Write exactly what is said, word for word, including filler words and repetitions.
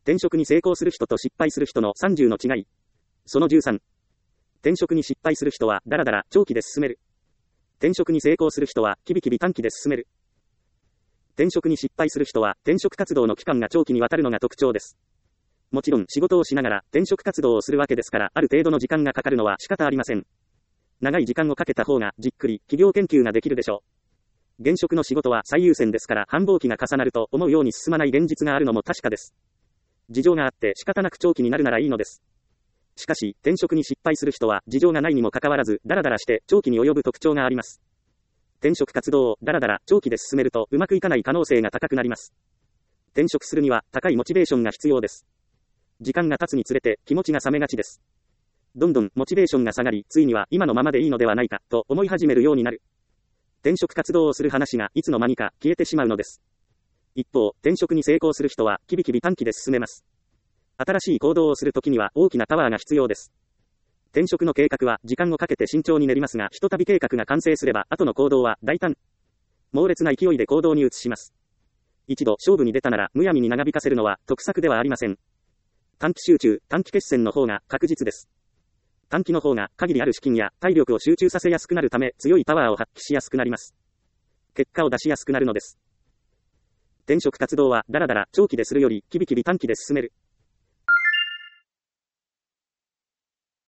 転職に成功する人と失敗する人のさんじゅうの違い。そのじゅうさん。転職に失敗する人はダラダラ長期で進める。転職に成功する人はキビキビ短期で進める。転職に失敗する人は転職活動の期間が長期にわたるのが特徴です。もちろん仕事をしながら転職活動をするわけですから、ある程度の時間がかかるのは仕方ありません。長い時間をかけた方がじっくり企業研究ができるでしょう。現職の仕事は最優先ですから、繁忙期が重なると思うように進まない現実があるのも確かです。事情があって仕方なく長期になるならいいのです。しかし、転職に失敗する人は事情がないにもかかわらず、ダラダラして長期に及ぶ特徴があります。転職活動をダラダラ長期で進めるとうまくいかない可能性が高くなります。転職するには高いモチベーションが必要です。時間が経つにつれて気持ちが冷めがちです。どんどんモチベーションが下がり、ついには今のままでいいのではないかと思い始めるようになる。転職活動をする話がいつの間にか消えてしまうのです。一方、転職に成功する人はキビキビ短期で進めます。新しい行動をするときには大きなパワーが必要です。転職の計画は時間をかけて慎重に練りますが、ひとたび計画が完成すれば、後の行動は大胆。猛烈な勢いで行動に移します。一度勝負に出たなら、むやみに長引かせるのは得策ではありません。短期集中、短期決戦の方が確実です。短期の方が限りある資金や体力を集中させやすくなるため、強いパワーを発揮しやすくなります。結果を出しやすくなるのです。転職活動はダラダラ長期でするよりキビキビ短期で進める。